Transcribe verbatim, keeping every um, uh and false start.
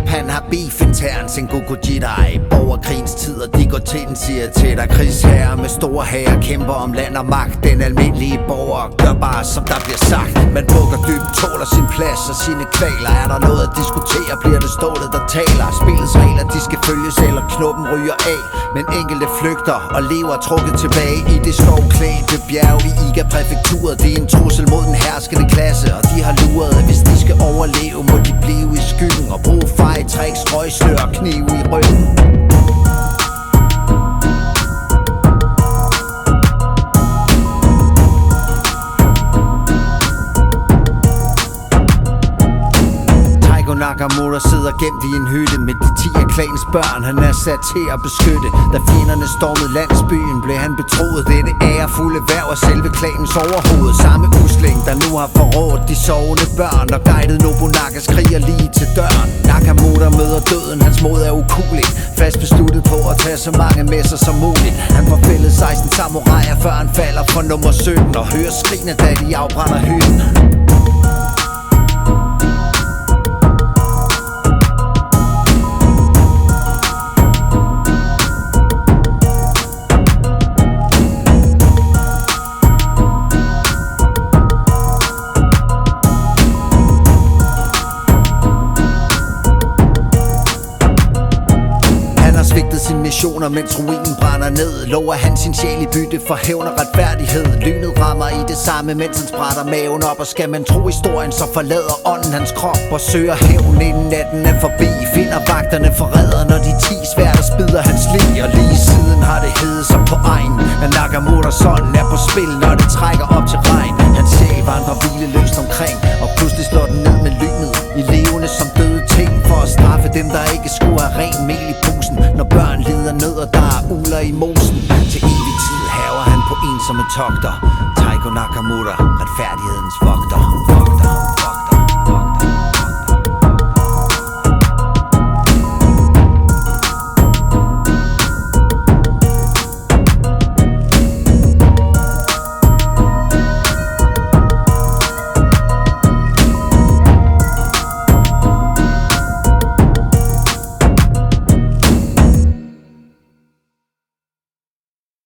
Japan har beef internt, Sengoku Jidai. Borgerkrigens tider, de går til den, siger til dig. Krigsherrer med store hære kæmper om land og magt. Den almindelige borger gør bare som der bliver sagt. Man bukker dybt, tåler sin plads og sine kvaler. Er der noget at diskutere, bliver det stålet der taler. Spillets regler, de skal følges eller knuppen ryger af. Men enkelte flygter og lever trukket tilbage i det skovklædte bjerg i Iga-præfekturet. Det er en trussel mod den herskende klasse, og de har luret, at hvis de skal overleve, må de blive i skyggen og bruge fejtræk, strøgslør og kniv i ryggen. Nakamura sidder gemt i en hytte med de ti af klanens børn, han er sat til at beskytte. Da fjenderne stormede landsbyen, blev han betroet dette ærefulde værv af selve klanens overhoved. Samme usling, der nu har forrådt de sovende børn og guidet Nobunagas kriger lige til døren. Nakamura møder døden, hans mod er ukueligt, fast besluttet på at tage så mange med sig som muligt. Han får fældet seksten samuraier, før han falder for nummer sytten og hører skrigene, da de afbrænder hytten. Svigtet sin missioner, mens ruinen brænder ned. Lover han sin sjæl i bytte for hævn og retfærdighed. Lynet rammer i det samme, mens han sprætter maven op. Og skal man tro historien, så forlader ånden hans krop og søger hævn, inden natten er forbi. Finder vagterne forræder, når de ti sværter spider hans lig. Og lige siden har det heddet sig på egen, at Nakamuras ånd er på spil, når det trækker op til regn. Hans sjæl vandrer hvileløst omkring, og pludselig slår den ned med lynet i levende som døde ting, for at straffe dem, der ikke skulle have ren mel i posen. Når børn lider nød, og der er uler i mosen. Til evig tid haver han på ensomme togter. Taigo Nakamura, retfærdighedens vogter.